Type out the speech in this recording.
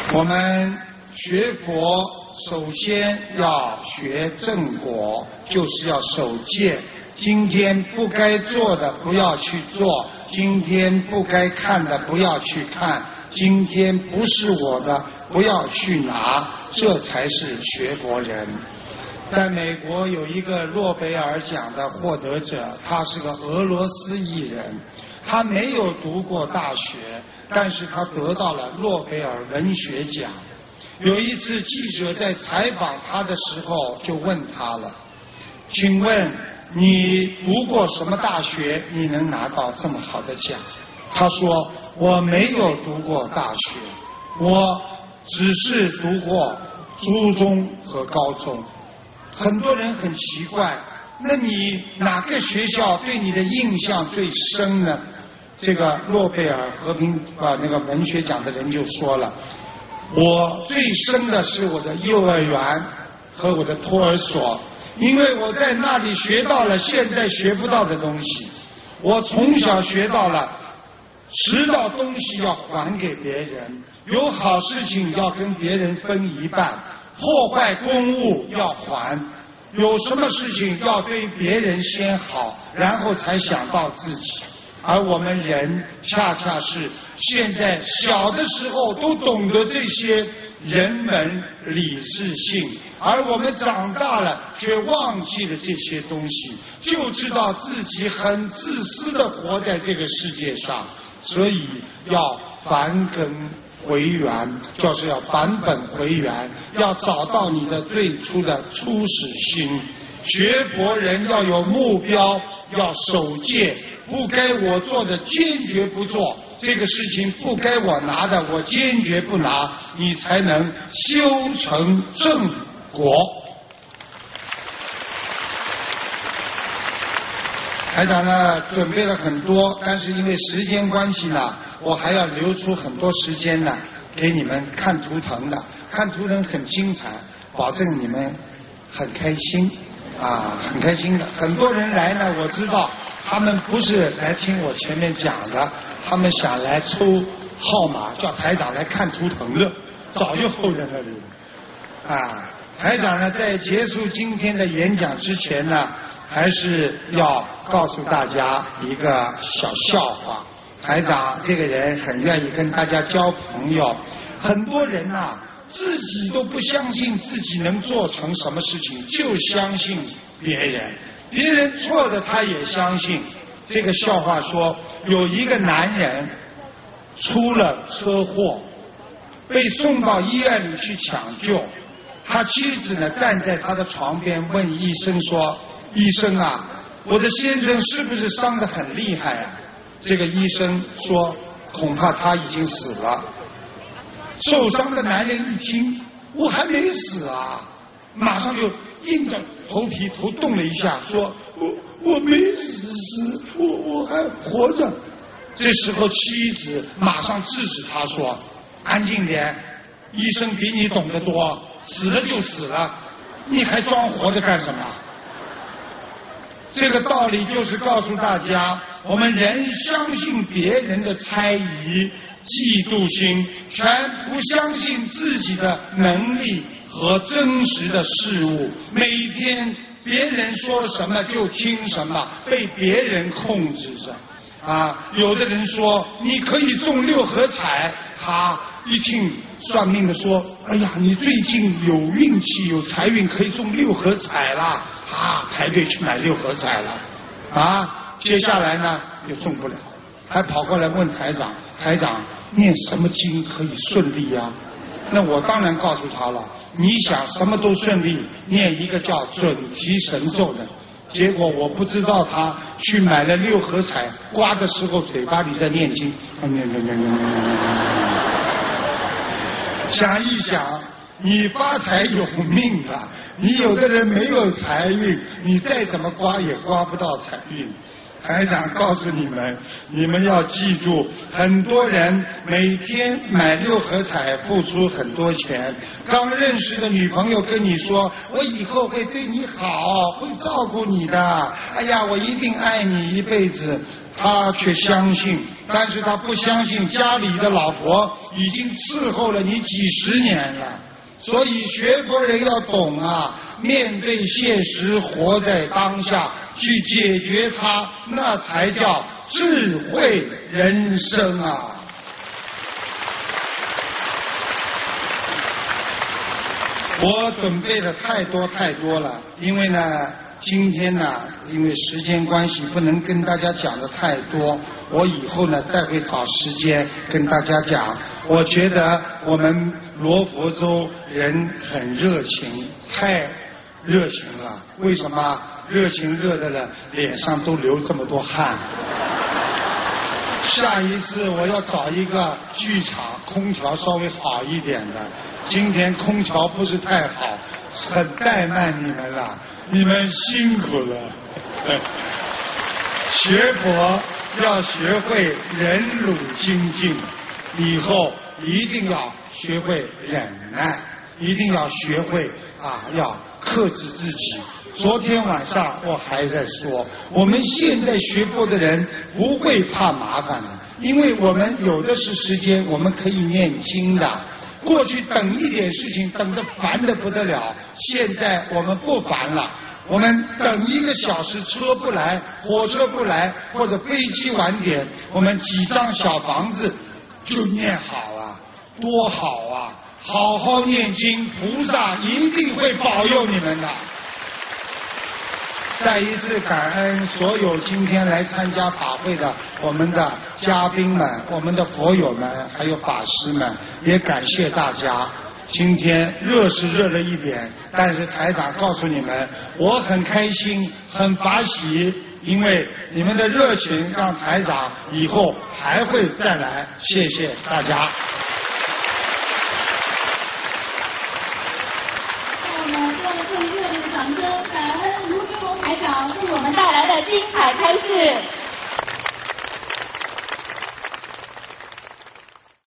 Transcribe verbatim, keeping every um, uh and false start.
我们学佛首先要学正果，就是要守戒。今天不该做的不要去做，今天不该看的不要去看，今天不是我的不要去拿，这才是学佛人。在美国有一个诺贝尔奖的获得者，他是个俄罗斯裔人，他没有读过大学，但是他得到了诺贝尔文学奖。有一次记者在采访他的时候就问他了，请问你读过什么大学，你能拿到这么好的奖？他说，我没有读过大学，我只是读过初中和高中。很多人很奇怪，那你哪个学校对你的印象最深呢？这个诺贝尔和平啊那个文学奖的人就说了，我最深的是我的幼儿园和我的托儿所，因为我在那里学到了现在学不到的东西。我从小学到了拾到东西要还给别人，有好事情要跟别人分一半，破坏公物要还，有什么事情要对别人先好，然后才想到自己。而我们人恰恰是现在小的时候都懂得这些人文理智性，而我们长大了却忘记了这些东西，就知道自己很自私地活在这个世界上。所以要返根回源，就是要返本回源，要找到你的最初的初始心。学佛人要有目标，要守戒，不该我做的坚决不做，这个事情不该我拿的我坚决不拿，你才能修成正果。台长呢准备了很多，但是因为时间关系呢，我还要留出很多时间呢给你们看图腾的，看图腾很精彩，保证你们很开心啊，很开心的。很多人来呢，我知道他们不是来听我前面讲的，他们想来抽号码，叫台长来看图腾的，早就候在那里啊。台长呢在结束今天的演讲之前呢，还是要告诉大家一个小笑话。台长这个人很愿意跟大家交朋友，很多人呐、啊、自己都不相信自己能做成什么事情，就相信别人，别人错的他也相信。这个笑话说，有一个男人出了车祸，被送到医院里去抢救，他妻子呢站在他的床边问医生说，医生啊，我的先生是不是伤得很厉害啊？这个医生说，恐怕他已经死了。受伤的男人一听，我还没死啊，马上就硬着头皮头动了一下，说我我没死，我我还活着。这时候妻子马上制止他说，安静点，医生比你懂得多，死了就死了，你还装活着干什么？这个道理就是告诉大家，我们人相信别人的猜疑、嫉妒心，全不相信自己的能力和真实的事物。每天别人说什么就听什么，被别人控制着。啊，有的人说你可以中六合彩，他一听算命的说，哎呀，你最近有运气有财运，可以中六合彩啦，啊，排队去买六合彩了。啊，接下来呢又中不了，还跑过来问台长，台长念什么经可以顺利呀、啊？那我当然告诉他了，你想什么都顺利，念一个叫准提神咒的。结果我不知道他去买了六合彩，刮的时候嘴巴里在念经，想一想，你发财有命啊，你有的人没有财运，你再怎么刮也刮不到财运。台长告诉你们，你们要记住，很多人每天买六合彩付出很多钱，刚认识的女朋友跟你说，我以后会对你好，会照顾你的，哎呀，我一定爱你一辈子。 他却相信，但是他不相信家里的老婆已经伺候了你几十年了。所以学佛人要懂啊，面对现实，活在当下，去解决它，那才叫智慧人生啊。我准备的太多太多了，因为呢今天呢因为时间关系不能跟大家讲的太多，我以后呢再会找时间跟大家讲。我觉得我们罗佛州人很热情，太热情了。为什么？热情热的了，脸上都流这么多汗。下一次我要找一个剧场空调稍微好一点的，今天空调不是太好，很怠慢你们了，你们辛苦了。学佛要学会忍辱精进，以后一定要学会忍耐，一定要学会啊，要克制自己。昨天晚上我还在说，我们现在学佛的人不会怕麻烦的，因为我们有的是时间，我们可以念经的。过去等一点事情等得烦得不得了，现在我们不烦了。我们等一个小时车不来，火车不来，或者飞机晚点，我们几张小房子就念好了，多好啊！好好念经，菩萨一定会保佑你们的。再一次感恩所有今天来参加法会的我们的嘉宾们、我们的佛友们，还有法师们，也感谢大家。今天热是热了一点，但是台长告诉你们，我很开心，很法喜，因为你们的热情让台长以后还会再来。谢谢大家。 让我们用最热烈的掌声，感恩卢军宏台长为我们带来的精彩开示。